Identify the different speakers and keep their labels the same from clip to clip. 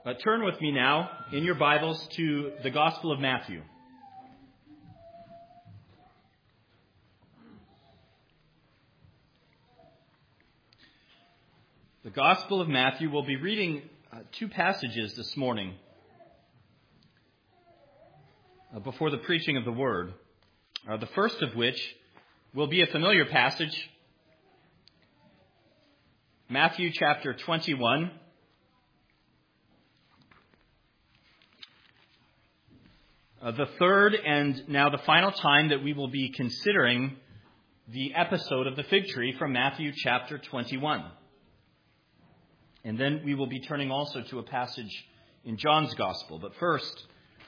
Speaker 1: Turn with me now in your Bibles to the Gospel of Matthew. The Gospel of Matthew, we'll be reading two passages this morning before the preaching of the Word. The first of which will be a familiar passage, Matthew chapter 21. The third and now the final time that we will be considering the episode of the fig tree from Matthew chapter 21. And then we will be turning also to a passage in John's Gospel. But first,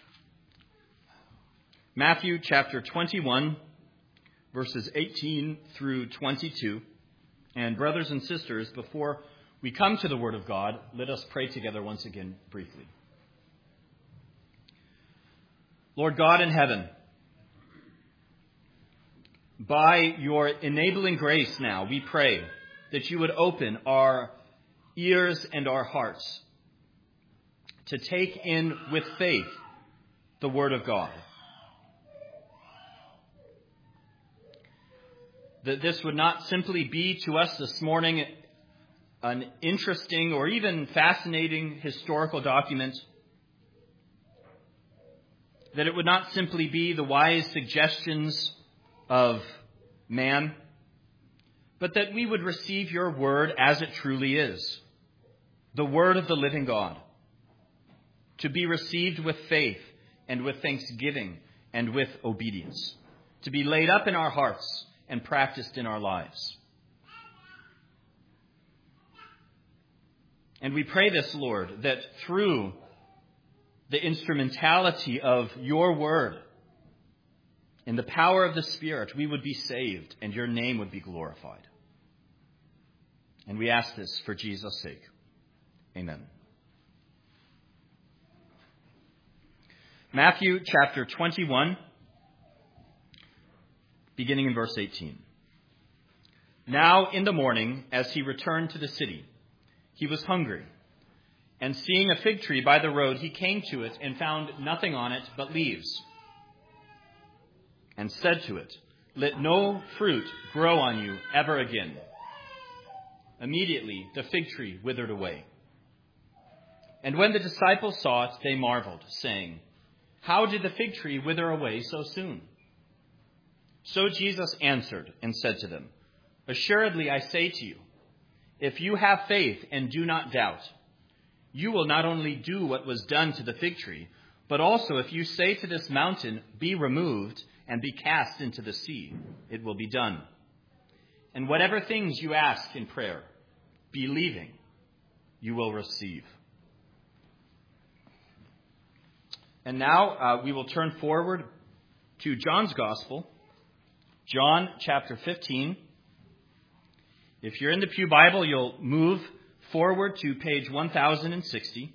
Speaker 1: Matthew chapter 21, verses 18 through 22. And brothers and sisters, before we come to the Word of God, let us pray together once again briefly. Lord God in heaven, by your enabling grace now, we pray that you would open our ears and our hearts to take in with faith the Word of God. That this would not simply be to us this morning an interesting or even fascinating historical document, that it would not simply be the wise suggestions of man, but that we would receive your word as it truly is, the word of the living God, to be received with faith and with thanksgiving and with obedience, to be laid up in our hearts and practiced in our lives. And we pray this, Lord, that through the instrumentality of your word and the power of the Spirit, we would be saved and your name would be glorified. And we ask this for Jesus' sake. Amen. Matthew chapter 21, beginning in verse 18. Now in the morning, as he returned to the city, he was hungry. And seeing a fig tree by the road, he came to it and found nothing on it but leaves. And said to it, "Let no fruit grow on you ever again." Immediately the fig tree withered away. And when the disciples saw it, they marveled, saying, "How did the fig tree wither away so soon?" So Jesus answered and said to them, "Assuredly I say to you, if you have faith and do not doubt, you will not only do what was done to the fig tree, but also if you say to this mountain, 'Be removed and be cast into the sea,' it will be done. And whatever things you ask in prayer, believing, you will receive." And now we will turn forward to John's Gospel, John chapter 15. If you're in the Pew Bible, you'll move forward to page 1060.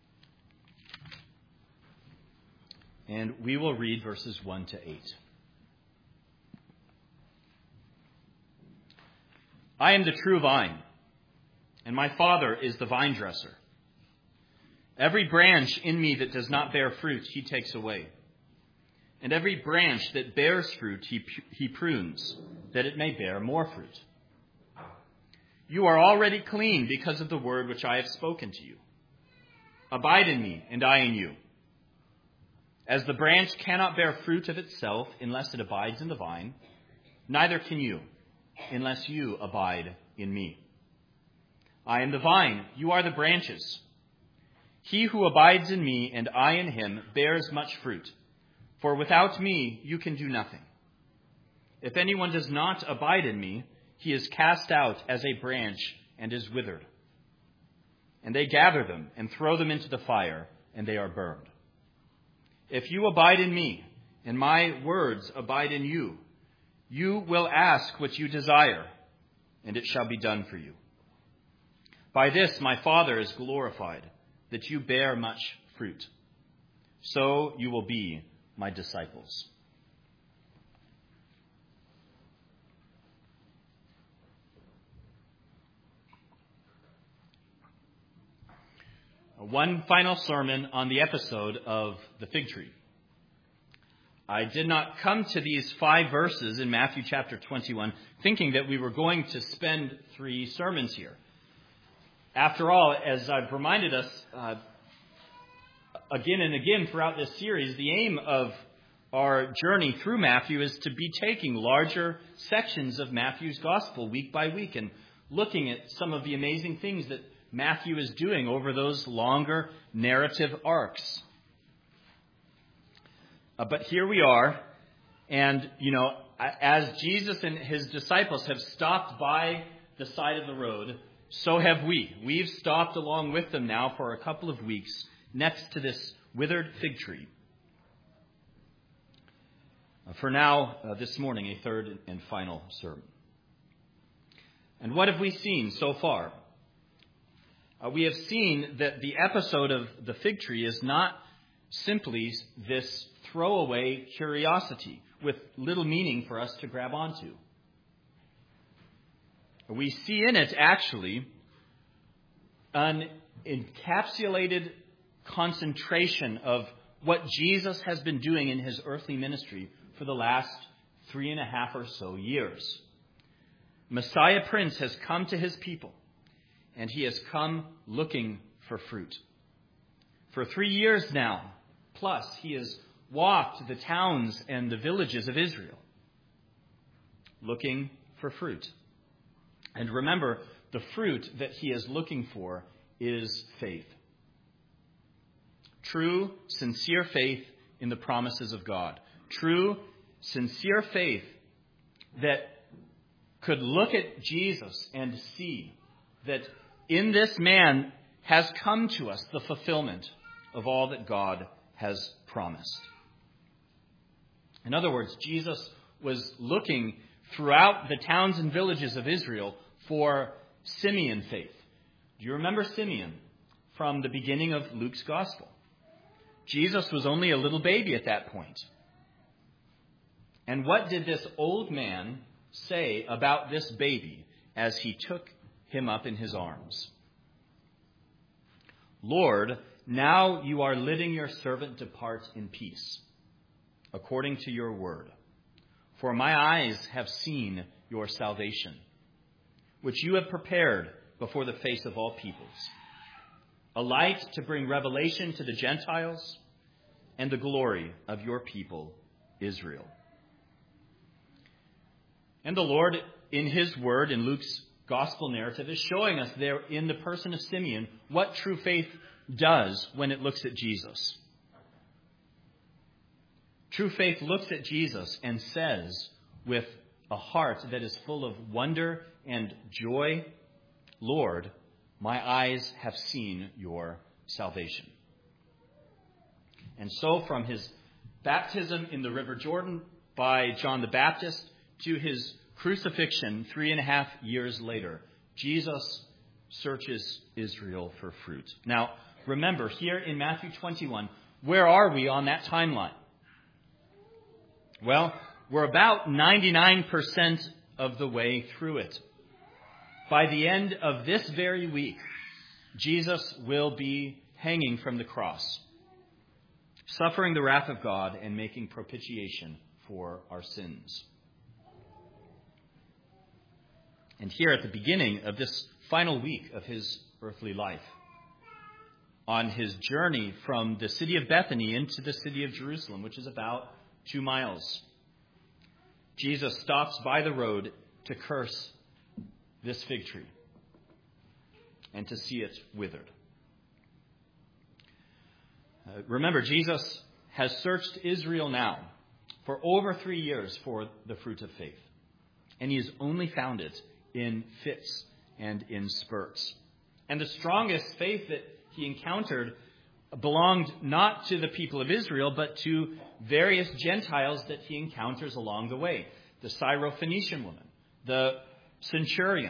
Speaker 1: And we will read verses 1 to 8. "I am the true vine, and my Father is the vine dresser. Every branch in me that does not bear fruit, he takes away. And every branch that bears fruit, he prunes, that it may bear more fruit. You are already clean because of the word which I have spoken to you. Abide in me, and I in you. As the branch cannot bear fruit of itself unless it abides in the vine, neither can you unless you abide in me. I am the vine, you are the branches. He who abides in me and I in him bears much fruit, for without me you can do nothing. If anyone does not abide in me, he is cast out as a branch and is withered. And they gather them and throw them into the fire, and they are burned. If you abide in me, and my words abide in you, you will ask what you desire, and it shall be done for you. By this my Father is glorified, that you bear much fruit. So you will be my disciples." One final sermon on the episode of the fig tree. I did not come to these 5 verses in Matthew chapter 21 thinking that we were going to spend 3 sermons here. After all, as I've reminded us again and again throughout this series, the aim of our journey through Matthew is to be taking larger sections of Matthew's gospel week by week and looking at some of the amazing things that Matthew is doing over those longer narrative arcs. But here we are, and, as Jesus and his disciples have stopped by the side of the road, so have we. We've stopped along with them now for a couple of weeks next to this withered fig tree. For now, this morning, a third and final sermon. And what have we seen so far? We have seen that the episode of the fig tree is not simply this throwaway curiosity with little meaning for us to grab onto. We see in it actually an encapsulated concentration of what Jesus has been doing in his earthly ministry for the last 3.5 or so years. Messiah Prince has come to his people, and he has come looking for fruit. For 3 years now, plus, he has walked the towns and the villages of Israel, looking for fruit. And remember, the fruit that he is looking for is faith. True, sincere faith in the promises of God. True, sincere faith that could look at Jesus and see that in this man has come to us the fulfillment of all that God has promised. In other words, Jesus was looking throughout the towns and villages of Israel for Simeon faith. Do you remember Simeon from the beginning of Luke's gospel? Jesus was only a little baby at that point. And what did this old man say about this baby as he took him up in his arms? Lord, now you are letting your servant depart in peace, according to your word. For my eyes have seen your salvation, which you have prepared before the face of all peoples, a light to bring revelation to the Gentiles and the glory of your people, Israel. And the Lord, in his word, in Luke's gospel narrative, is showing us there in the person of Simeon what true faith does when it looks at Jesus. True faith looks at Jesus and says, with a heart that is full of wonder and joy, Lord, my eyes have seen your salvation. And so from his baptism in the River Jordan by John the Baptist to his crucifixion 3.5 years later, Jesus searches Israel for fruit. Now, remember, here in Matthew 21, where are we on that timeline? Well, we're about 99% of the way through it. By the end of this very week, Jesus will be hanging from the cross, suffering the wrath of God and making propitiation for our sins. And here at the beginning of this final week of his earthly life, on his journey from the city of Bethany into the city of Jerusalem, which is about 2 miles, Jesus stops by the road to curse this fig tree and to see it withered. Remember, Jesus has searched Israel now for over 3 years for the fruit of faith. And he has only found it in fits and in spurts. And the strongest faith that he encountered belonged not to the people of Israel, but to various Gentiles that he encounters along the way. The Syrophoenician woman, the centurion.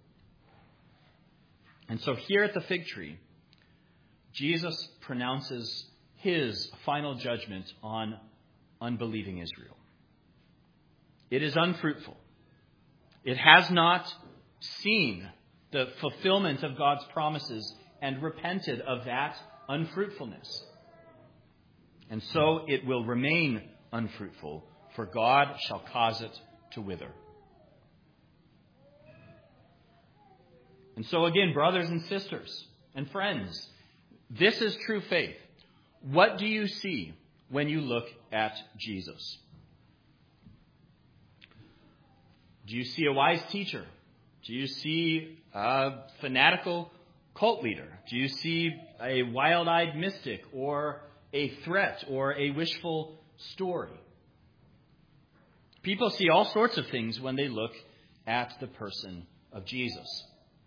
Speaker 1: And so here at the fig tree, Jesus pronounces his final judgment on unbelieving Israel. It is unfruitful. It has not seen the fulfillment of God's promises and repented of that unfruitfulness. And so it will remain unfruitful, for God shall cause it to wither. And so again, brothers and sisters and friends, this is true faith. What do you see when you look at Jesus? Do you see a wise teacher? Do you see a fanatical cult leader? Do you see a wild-eyed mystic or a threat or a wishful story? People see all sorts of things when they look at the person of Jesus.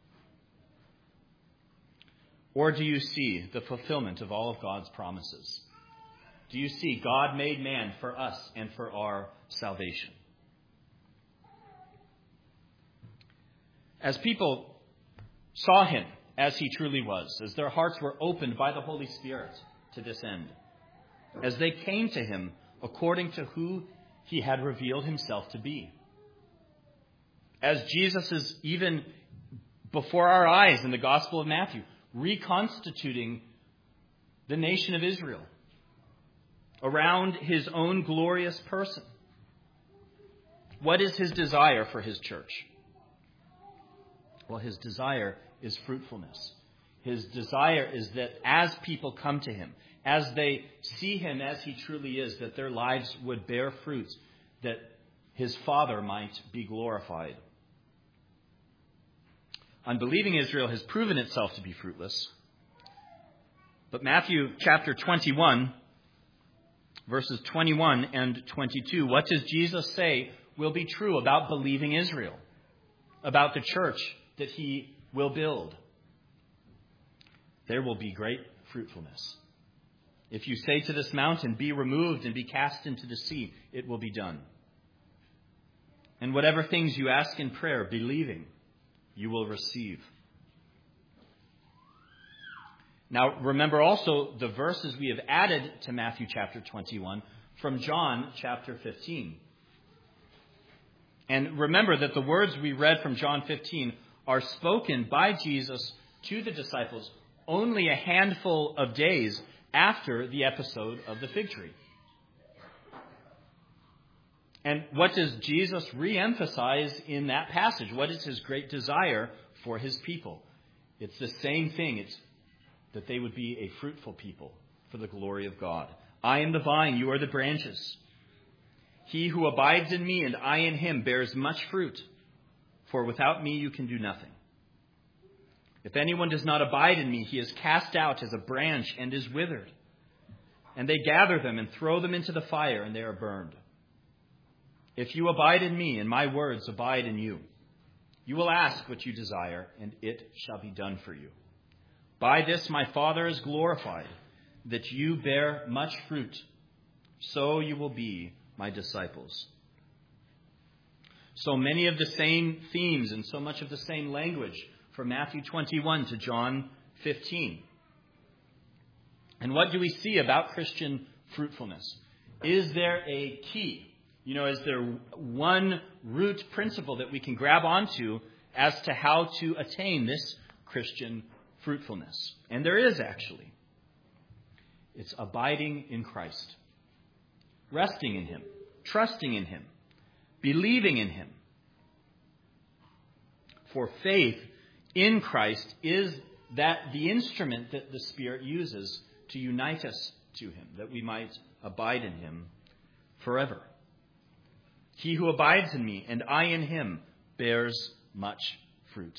Speaker 1: Or do you see the fulfillment of all of God's promises? Do you see God made man for us and for our salvation? As people saw him as he truly was, as their hearts were opened by the Holy Spirit to this end, as they came to him according to who he had revealed himself to be, as Jesus is even before our eyes in the Gospel of Matthew, reconstituting the nation of Israel around his own glorious person. What is his desire for his church? Well, his desire is fruitfulness. His desire is that as people come to him, as they see him as he truly is, that their lives would bear fruit, that his Father might be glorified. Unbelieving Israel has proven itself to be fruitless. But Matthew chapter 21, verses 21 and 22, what does Jesus say will be true about believing Israel, about the church that he will build? There will be great fruitfulness. If you say to this mountain, be removed and be cast into the sea, it will be done. And whatever things you ask in prayer, believing, you will receive. Now, remember also the verses we have added to Matthew chapter 21 from John chapter 15. And remember that the words we read from John 15 are spoken by Jesus to the disciples only a handful of days after the episode of the fig tree. And what does Jesus re-emphasize in that passage? What is his great desire for his people? It's the same thing. It's that they would be a fruitful people for the glory of God. I am the vine, you are the branches. He who abides in me and I in him bears much fruit, for without me you can do nothing. If anyone does not abide in me, he is cast out as a branch and is withered. And they gather them and throw them into the fire, and they are burned. If you abide in me, and my words abide in you, you will ask what you desire, and it shall be done for you. By this my Father is glorified, that you bear much fruit, so you will be my disciples. So many of the same themes and so much of the same language from Matthew 21 to John 15. And what do we see about Christian fruitfulness? Is there a key? Is there one root principle that we can grab onto as to how to attain this Christian fruitfulness? And there is actually. It's abiding in Christ, resting in him, trusting in him, believing in him. For faith in Christ is that the instrument that the Spirit uses to unite us to him, that we might abide in him forever. He who abides in me and I in him bears much fruit.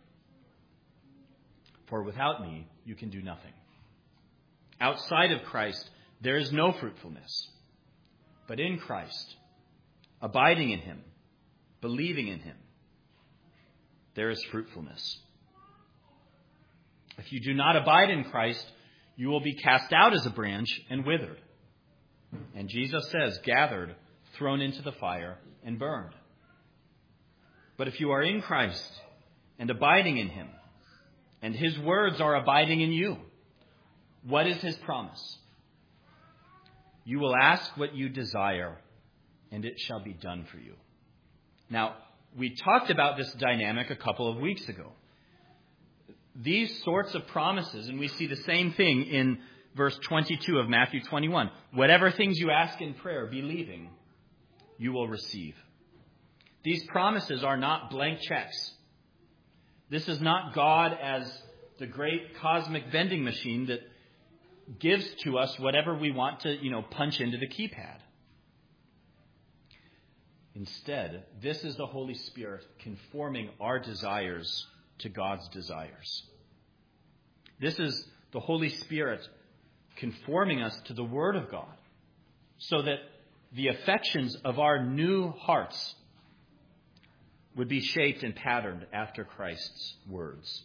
Speaker 1: For without me, you can do nothing. Outside of Christ, there is no fruitfulness. But in Christ, abiding in him, believing in him, there is fruitfulness. If you do not abide in Christ, you will be cast out as a branch and withered. And Jesus says, gathered, thrown into the fire, and burned. But if you are in Christ and abiding in him, and his words are abiding in you, what is his promise? You will ask what you desire, and it shall be done for you. Now, we talked about this dynamic a couple of weeks ago. these sorts of promises, and we see the same thing in verse 22 of Matthew 21. Whatever things you ask in prayer, believing, you will receive. These promises are not blank checks. This is not God as the great cosmic vending machine that gives to us whatever we want to, punch into the keypad. Instead, this is the Holy Spirit conforming our desires to God's desires. This is the Holy Spirit conforming us to the Word of God so that the affections of our new hearts would be shaped and patterned after Christ's words.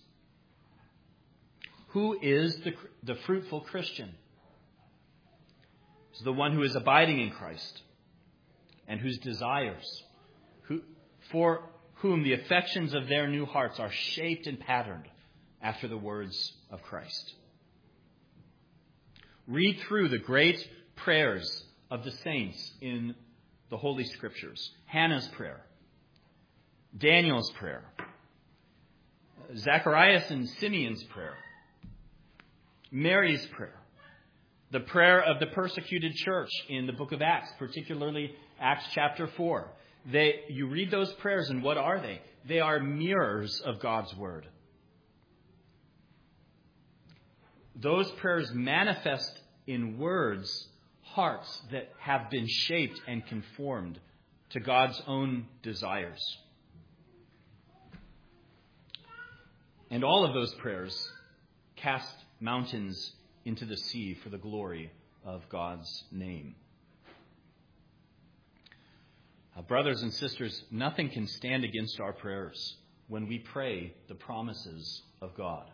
Speaker 1: Who is the fruitful Christian? It's the one who is abiding in Christ and whose desires, for whom the affections of their new hearts are shaped and patterned after the words of Christ. Read through the great prayers of the saints in the Holy Scriptures. Hannah's prayer, Daniel's prayer, Zacharias and Simeon's prayer, Mary's prayer, the prayer of the persecuted church in the book of Acts, particularly Acts chapter 4. You read those prayers, and what are they? They are mirrors of God's Word. Those prayers manifest in words hearts that have been shaped and conformed to God's own desires. And all of those prayers cast mountains into the sea for the glory of God's name. Brothers and sisters, nothing can stand against our prayers when we pray the promises of God.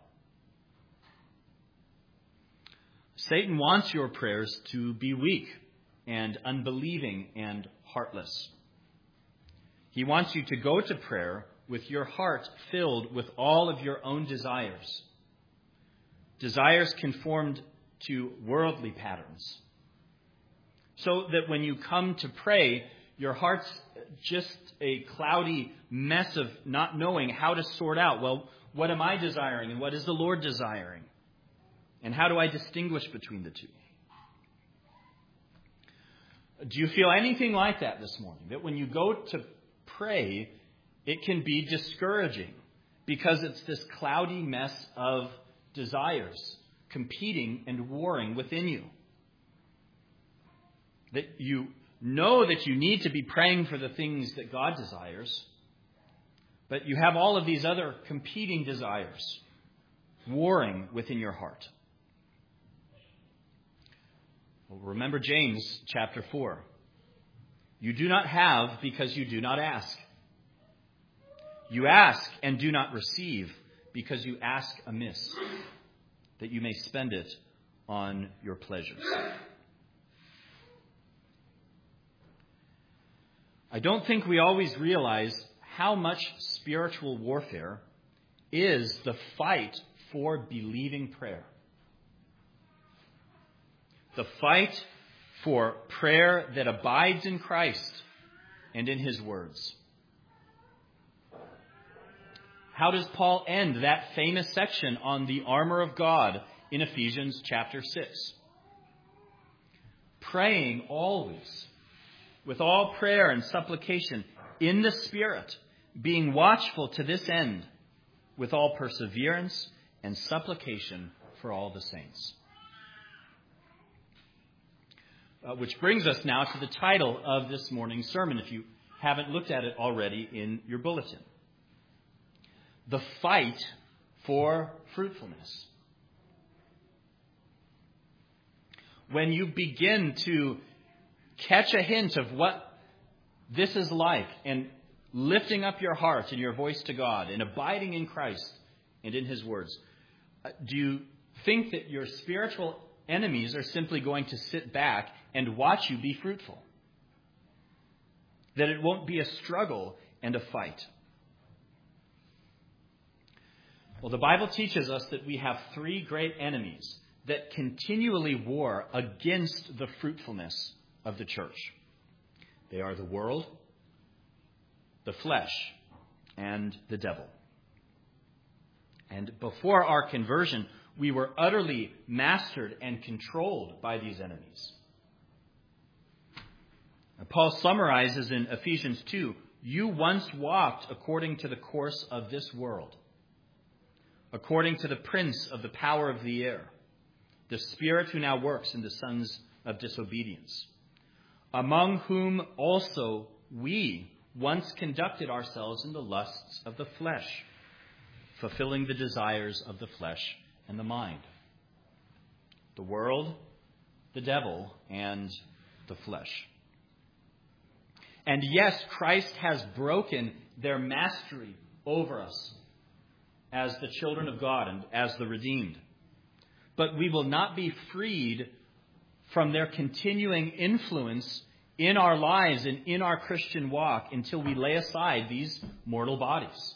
Speaker 1: Satan wants your prayers to be weak and unbelieving and heartless. He wants you to go to prayer with your heart filled with all of your own desires. Desires conformed to worldly patterns. So that when you come to pray, your heart's just a cloudy mess of not knowing how to sort out, well, what am I desiring and what is the Lord desiring? And how do I distinguish between the two? Do you feel anything like that this morning? That when you go to pray, it can be discouraging because it's this cloudy mess of desires competing and warring within you. That you know that you need to be praying for the things that God desires, but you have all of these other competing desires warring within your heart. Well, remember James chapter 4. You do not have because you do not ask. You ask and do not receive because you ask amiss, that you may spend it on your pleasures. I don't think we always realize how much spiritual warfare is the fight for believing prayer. The fight for prayer that abides in Christ and in His words. How does Paul end that famous section on the armor of God in Ephesians chapter 6? Praying always, with all prayer and supplication, in the Spirit, being watchful to this end, with all perseverance and supplication for all the saints. Which brings us now to the title of this morning's sermon, if you haven't looked at it already in your bulletin. The fight for fruitfulness. When you begin to catch a hint of what this is like, and lifting up your heart and your voice to God, and abiding in Christ and in His words, do you think that your spiritual enemies are simply going to sit back and watch you be fruitful? That it won't be a struggle and a fight? Well, the Bible teaches us that we have three great enemies that continually war against the fruitfulness of the church. They are the world, the flesh, and the devil. And before our conversion, we were utterly mastered and controlled by these enemies. Paul summarizes in Ephesians 2, "You once walked according to the course of this world, according to the prince of the power of the air, the spirit who now works in the sons of disobedience, among whom also we once conducted ourselves in the lusts of the flesh, fulfilling the desires of the flesh and the mind." The world, the devil, and the flesh. And yes, Christ has broken their mastery over us as the children of God and as the redeemed. But we will not be freed from their continuing influence in our lives and in our Christian walk until we lay aside these mortal bodies.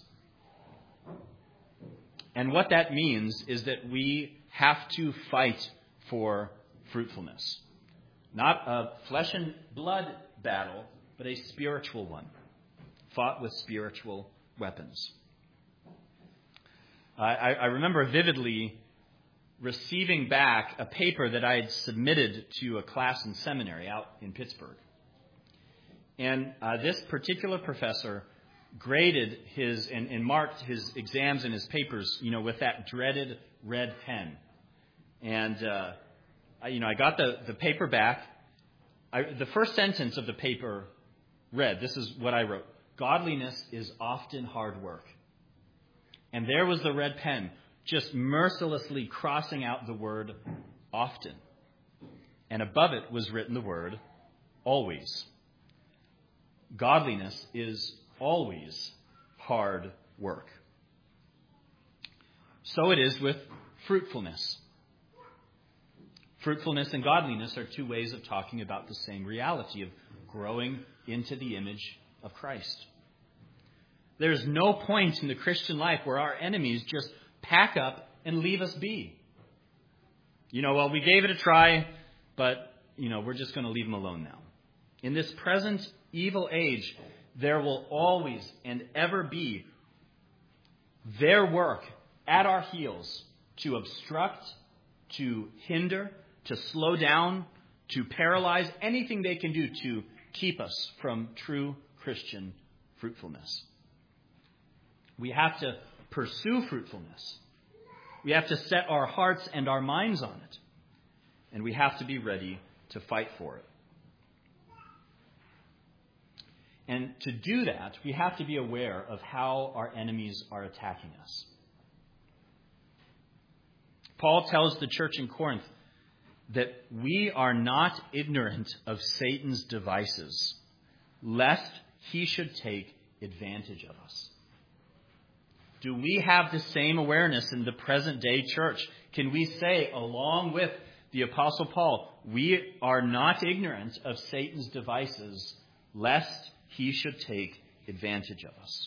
Speaker 1: And what that means is that we have to fight for fruitfulness. Not a flesh and blood battle, but a spiritual one, fought with spiritual weapons. I remember vividly receiving back a paper that I had submitted to a class in seminary out in Pittsburgh. And this particular professor graded his and marked his exams and his papers, with that dreaded red pen. And, I got the paper back. The first sentence of the paper read, this is what I wrote: "Godliness is often hard work." And there was the red pen, just mercilessly crossing out the word "often." And above it was written the word "always." Godliness is always hard work. So it is with fruitfulness. Fruitfulness and godliness are two ways of talking about the same reality of growing into the image of Christ. There's no point in the Christian life where our enemies just pack up and leave us be. Well, we gave it a try, but, we're just going to leave them alone now. In this present evil age, there will always and ever be their work at our heels to obstruct, to hinder, to slow down, to paralyze, anything they can do to keep us from true Christian fruitfulness. We have to pursue fruitfulness. We have to set our hearts and our minds on it. And we have to be ready to fight for it. And to do that, we have to be aware of how our enemies are attacking us. Paul tells the church in Corinth that we are not ignorant of Satan's devices, lest he should take advantage of us. Do we have the same awareness in the present day church? Can we say, along with the Apostle Paul, we are not ignorant of Satan's devices, lest he should take advantage of us?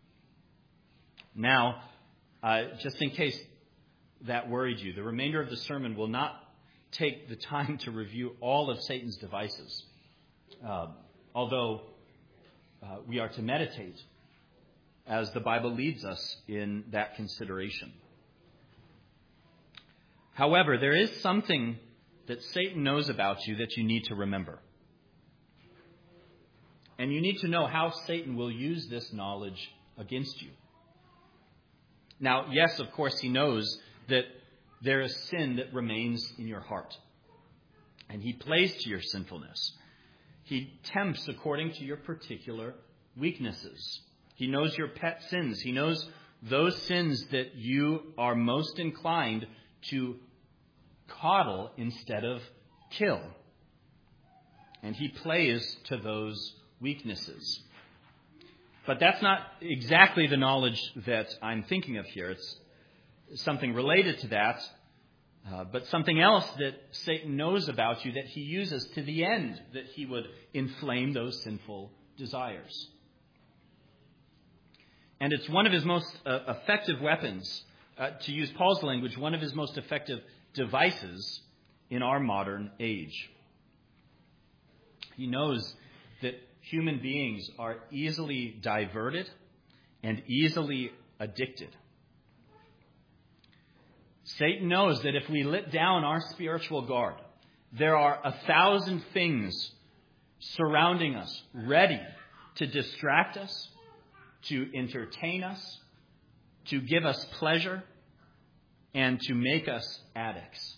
Speaker 1: Now, just in case that worried you, the remainder of the sermon will not take the time to review all of Satan's devices, although we are to meditate as the Bible leads us in that consideration. However, there is something that Satan knows about you that you need to remember. And you need to know how Satan will use this knowledge against you. Now, yes, of course, he knows that there is sin that remains in your heart. And he plays to your sinfulness. He tempts according to your particular weaknesses. He knows your pet sins. He knows those sins that you are most inclined to coddle instead of kill. And he plays to those weaknesses. But that's not exactly the knowledge that I'm thinking of here. It's something related to that, but something else that Satan knows about you that he uses to the end that he would inflame those sinful desires. And it's one of his most effective weapons, to use Paul's language, one of his most effective devices in our modern age. He knows that human beings are easily diverted and easily addicted. Satan knows that if we let down our spiritual guard, there are 1,000 things surrounding us, ready to distract us, to entertain us, to give us pleasure, and to make us addicts.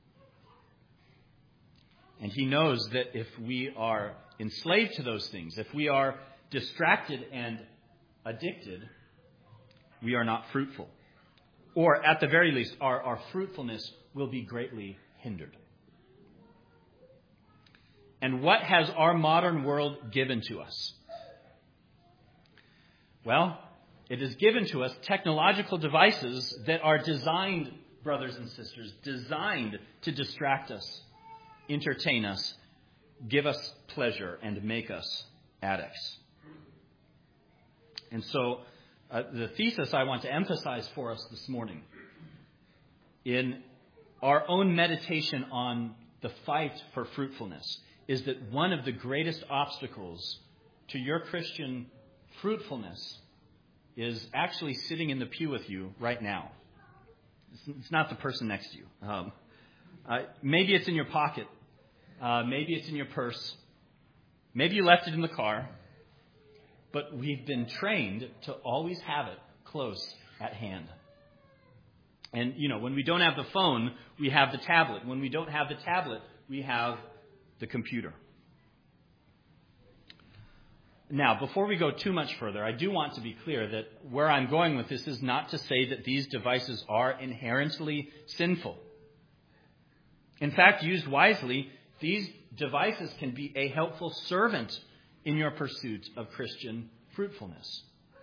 Speaker 1: And he knows that if we are enslaved to those things, if we are distracted and addicted, we are not fruitful. Or at the very least, our fruitfulness will be greatly hindered. And what has our modern world given to us? Well, it has given to us technological devices that are designed, brothers and sisters, designed to distract us, entertain us, give us pleasure, and make us addicts. And so, the thesis I want to emphasize for us this morning in our own meditation on the fight for fruitfulness is that one of the greatest obstacles to your Christian fruitfulness is actually sitting in the pew with you right now. It's not the person next to you. Maybe it's in your pocket. Maybe it's in your purse. Maybe you left it in the car. But we've been trained to always have it close at hand. And, when we don't have the phone, we have the tablet. When we don't have the tablet, we have the computer. Now, before we go too much further, I do want to be clear that where I'm going with this is not to say that these devices are inherently sinful. In fact, used wisely, these devices can be a helpful servant in your pursuit of Christian fruitfulness.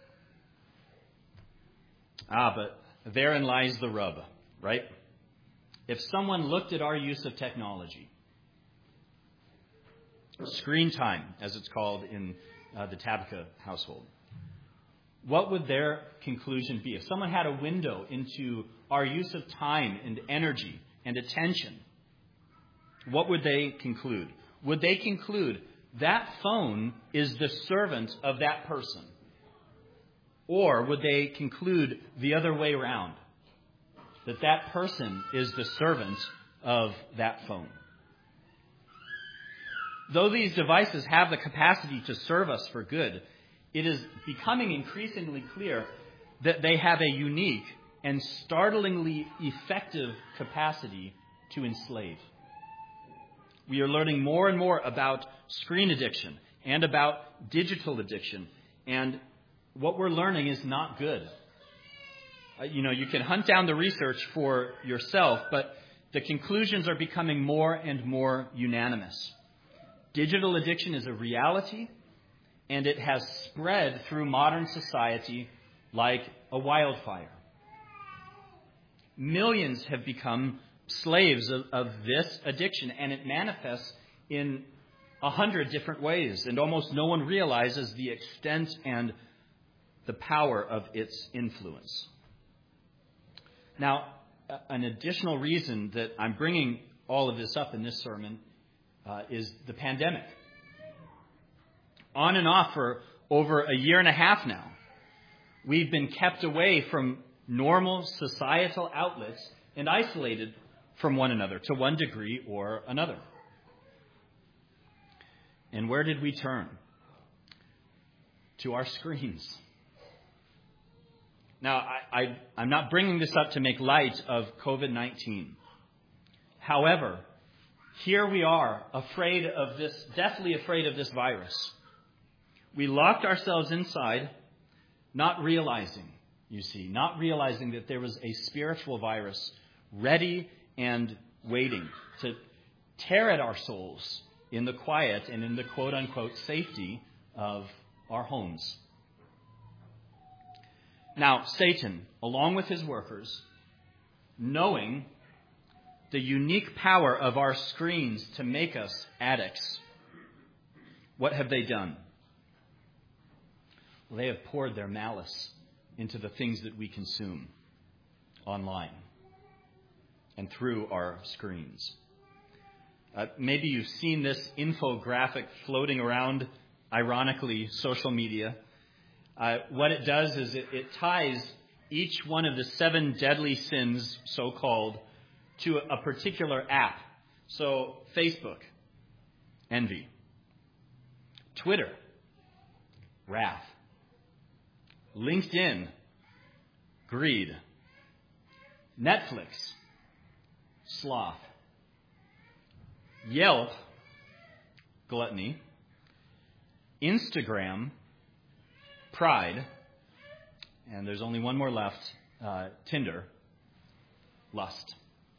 Speaker 1: But therein lies the rub, right? If someone looked at our use of technology, screen time, as it's called in the Tabitha household, what would their conclusion be? If someone had a window into our use of time and energy and attention, what would they conclude? Would they conclude that phone is the servant of that person? Or would they conclude the other way around, that that person is the servant of that phone? Though these devices have the capacity to serve us for good, it is becoming increasingly clear that they have a unique and startlingly effective capacity to enslave. We are learning more and more about screen addiction and about digital addiction. And what we're learning is not good. You can hunt down the research for yourself, but the conclusions are becoming more and more unanimous. Digital addiction is a reality, and it has spread through modern society like a wildfire. Millions have become slaves of this addiction, and it manifests in 100 different ways, and almost no one realizes the extent and the power of its influence. Now, an additional reason that I'm bringing all of this up in this sermon is the pandemic. On and off for over a year and a half now, we've been kept away from normal societal outlets and isolated from one another to one degree or another. And where did we turn? To our screens. Now, I'm not bringing this up to make light of COVID-19. However, here we are, deathly afraid of this virus. We locked ourselves inside, not realizing that there was a spiritual virus ready and waiting to tear at our souls in the quiet and in the quote-unquote safety of our homes. Now, Satan, along with his workers, knowing the unique power of our screens to make us addicts, what have they done? Well, they have poured their malice into the things that we consume online and through our screens. Maybe you've seen this infographic floating around, ironically, social media. What it does is it ties each one of the 7 deadly sins, so-called, to a particular app. So, Facebook, envy. Twitter, wrath. LinkedIn, greed. Netflix, sloth. Yelp, gluttony. Instagram, pride. And there's only one more left, Tinder, lust.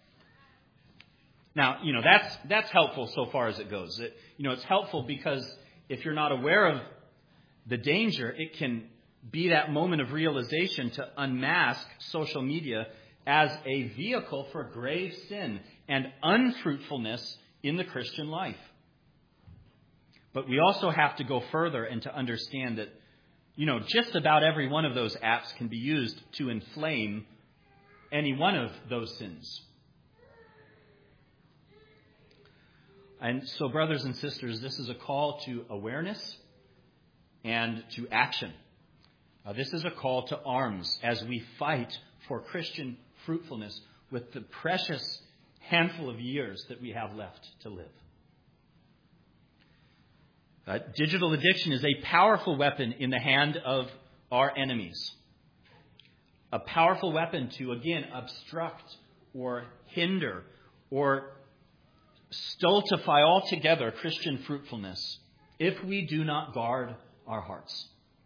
Speaker 1: Now, that's helpful so far as it goes. It's helpful because if you're not aware of the danger, it can be that moment of realization to unmask social media as a vehicle for grave sin and unfruitfulness in the Christian life. But we also have to go further and to understand that, just about every one of those apps can be used to inflame any one of those sins. And so, brothers and sisters, this is a call to awareness and to action. This is a call to arms as we fight for Christian fruitfulness with the precious handful of years that we have left to live. Digital addiction is a powerful weapon in the hand of our enemies. A powerful weapon to, again, obstruct or hinder or stultify altogether Christian fruitfulness if we do not guard our hearts.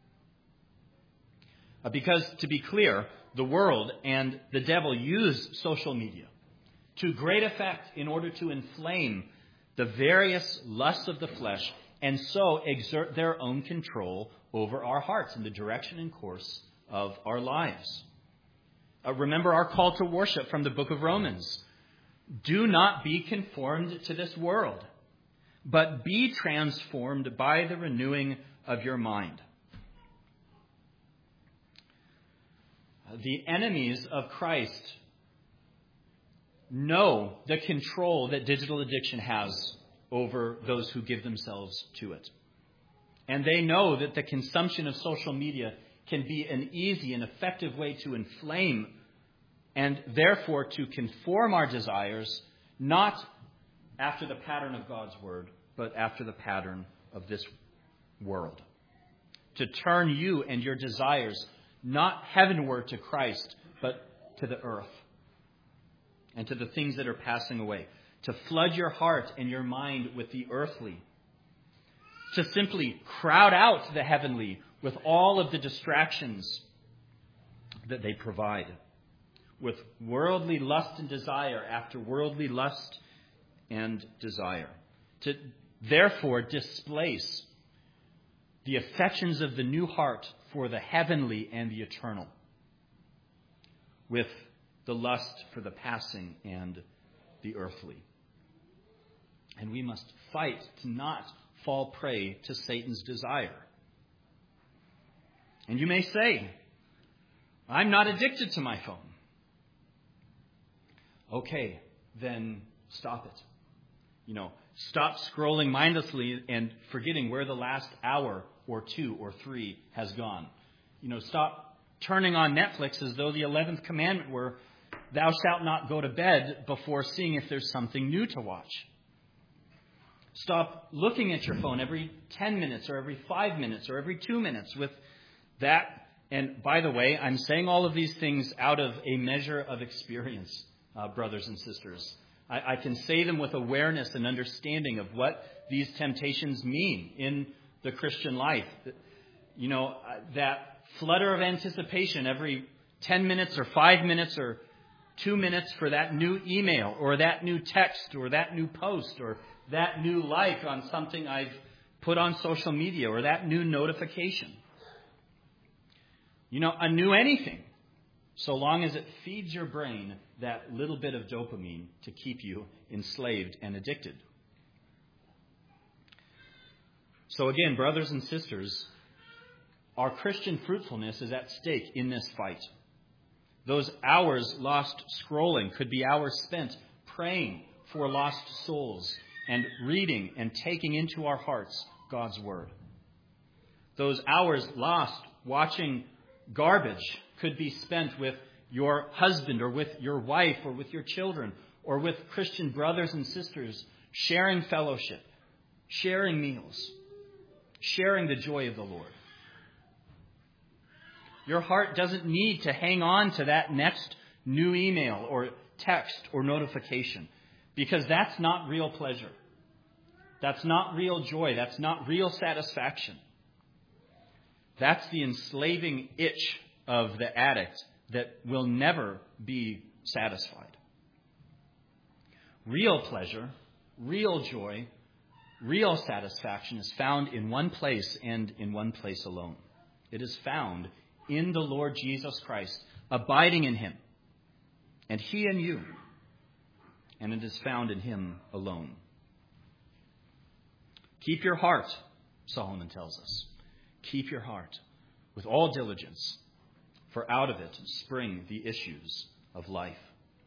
Speaker 1: Because, to be clear, the world and the devil use social media to great effect in order to inflame the various lusts of the flesh and so exert their own control over our hearts and the direction and course of our lives. Remember our call to worship from the book of Romans. Do not be conformed to this world, but be transformed by the renewing of your mind. The enemies of Christ know the control that digital addiction has over those who give themselves to it. And they know that the consumption of social media can be an easy and effective way to inflame and therefore to conform our desires, not after the pattern of God's word, but after the pattern of this world. To turn you and your desires not heavenward to Christ, but to the earth and to the things that are passing away. To flood your heart and your mind with the earthly. To simply crowd out the heavenly with all of the distractions that they provide. With worldly lust and desire after worldly lust and desire. To therefore displace the affections of the new heart for the heavenly and the eternal, with the lust for the passing and the earthly. And we must fight to not fall prey to Satan's desire. And you may say, I'm not addicted to my phone. Okay, then stop it. Stop scrolling mindlessly and forgetting where the last hour or 2 or 3 has gone. Stop turning on Netflix as though the 11th commandment were, thou shalt not go to bed before seeing if there's something new to watch. Stop looking at your phone every 10 minutes or every 5 minutes or every 2 minutes with that. And by the way, I'm saying all of these things out of a measure of experience, brothers and sisters. I can say them with awareness and understanding of what these temptations mean in the Christian life. That flutter of anticipation every 10 minutes or 5 minutes or 2 minutes for that new email or that new text or that new post or that new like on something I've put on social media or that new notification. A new anything, so long as it feeds your brain that little bit of dopamine to keep you enslaved and addicted. So again, brothers and sisters, our Christian fruitfulness is at stake in this fight. Those hours lost scrolling could be hours spent praying for lost souls and reading and taking into our hearts God's word. Those hours lost watching garbage could be spent with your husband or with your wife or with your children or with Christian brothers and sisters, sharing fellowship, sharing meals, sharing the joy of the Lord. Your heart doesn't need to hang on to that next new email or text or notification, because that's not real pleasure. That's not real joy. That's not real satisfaction. That's the enslaving itch of the addict that will never be satisfied. Real pleasure, real joy, real satisfaction is found in one place and in one place alone. It is found in the Lord Jesus Christ, abiding in him, and he in you, and it is found in him alone. Keep your heart, Solomon tells us. Keep your heart with all diligence, for out of it spring the issues of life.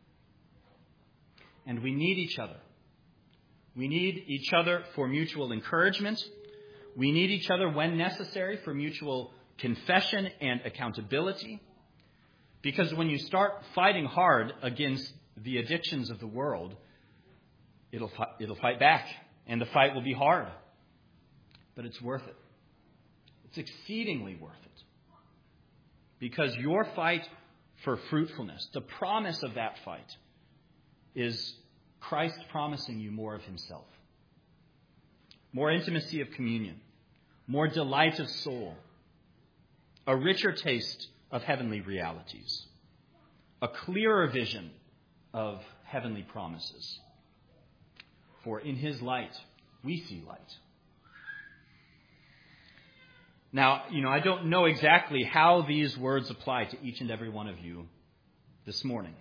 Speaker 1: And we need each other. We need each other for mutual encouragement. We need each other when necessary for mutual confession and accountability. Because when you start fighting hard against the addictions of the world, it'll fight back, and the fight will be hard. But it's worth it. It's exceedingly worth it. Because your fight for fruitfulness, the promise of that fight, is Christ promising you more of himself. More intimacy of communion. More delight of soul. A richer taste of heavenly realities. A clearer vision of heavenly promises. For in his light, we see light. Now, I don't know exactly how these words apply to each and every one of you this morning.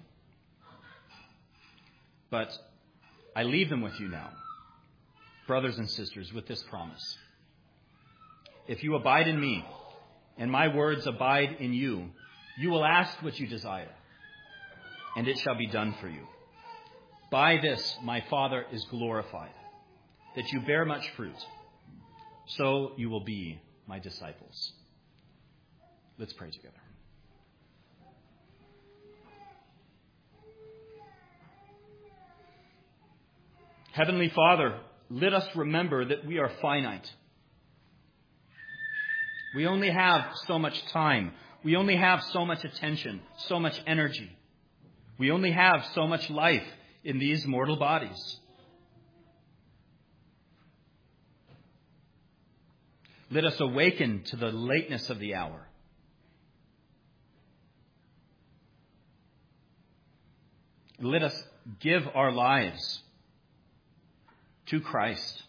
Speaker 1: But I leave them with you now, brothers and sisters, with this promise. If you abide in me, and my words abide in you, you will ask what you desire, and it shall be done for you. By this my Father is glorified, that you bear much fruit, so you will be my disciples. Let's pray together. Heavenly Father, let us remember that we are finite. We only have so much time. We only have so much attention, so much energy. We only have so much life in these mortal bodies. Let us awaken to the lateness of the hour. Let us give our lives to Christ.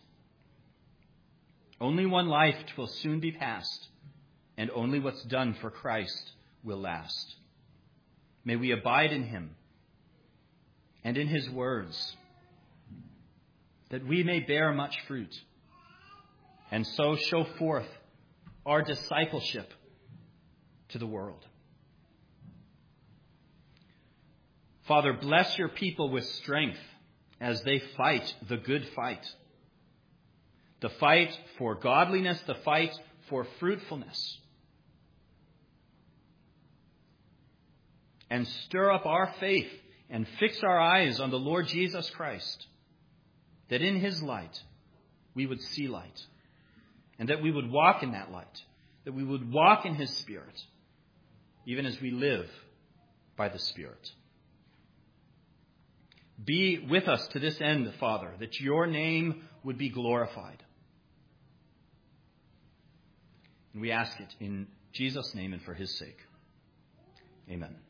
Speaker 1: Only one life will soon be passed, and only what's done for Christ will last. May we abide in him and in his words, that we may bear much fruit, and so show forth our discipleship to the world. Father, bless your people with strength as they fight the good fight. The fight for godliness, the fight for fruitfulness. And stir up our faith and fix our eyes on the Lord Jesus Christ, that in his light we would see light, and that we would walk in that light, that we would walk in his Spirit, even as we live by the Spirit. Be with us to this end, Father, that your name would be glorified. And we ask it in Jesus' name and for his sake. Amen.